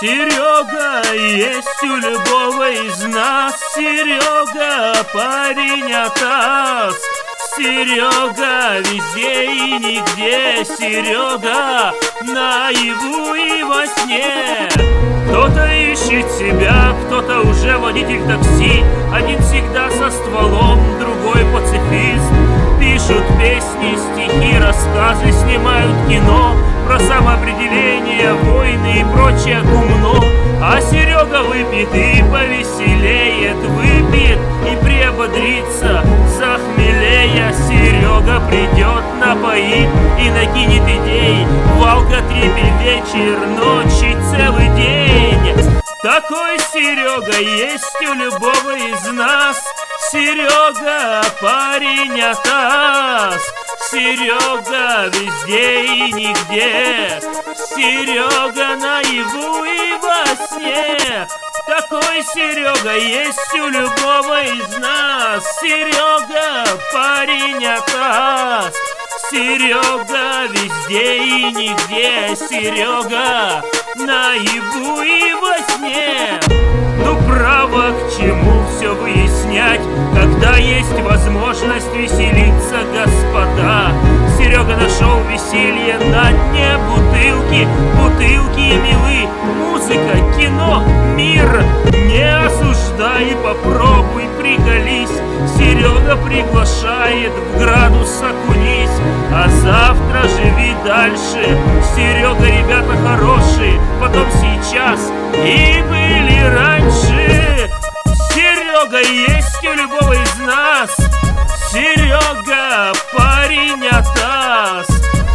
Серега есть у любого из нас. Серега парень атас. Серега везде и нигде. Серега наяву и во сне. Кто-то ищет себя, кто-то уже водитель такси. Один всегда со стволом, другой пацифист. Пишут песни, стихи, рассказы, снимают кино про самоопределение, войны и прочее гумно. А Серега выпьет и повеселеет, выпьет и приободрится, захмелея. Серега придет, напоит и накинет идей в алкотрипе вечер, ночи, целый день. Такой Серега есть у любого из нас. Серега парень атас. Серега везде и нигде. Серега наяву и во сне. Такой Серега есть у любого из нас. Серега парень атас. Серега везде и нигде. Серега наяву и во сне. Ну право, к чему все выяснять, когда есть возможность веселиться, господа. Серега нашел веселье на дне бутылки. Бутылки милы, музыка, кино, мир. Не осуждай, попробуй, приколись. Серега приглашает, в градус окунись. А завтра живи дальше. Серега, ребята хорошие, потом сейчас и были раньше. Серега есть у любого из нас. Серега парень атас.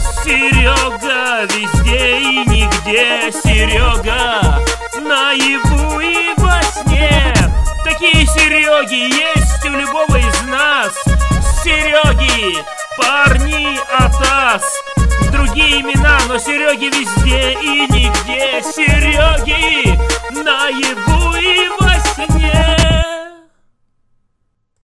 Серега везде и нигде. Серега наяву и во сне. Такие Сереги есть у любого из нас. Сереги парни атас. Другие имена, но Сереги везде и нигде. Сереги наяву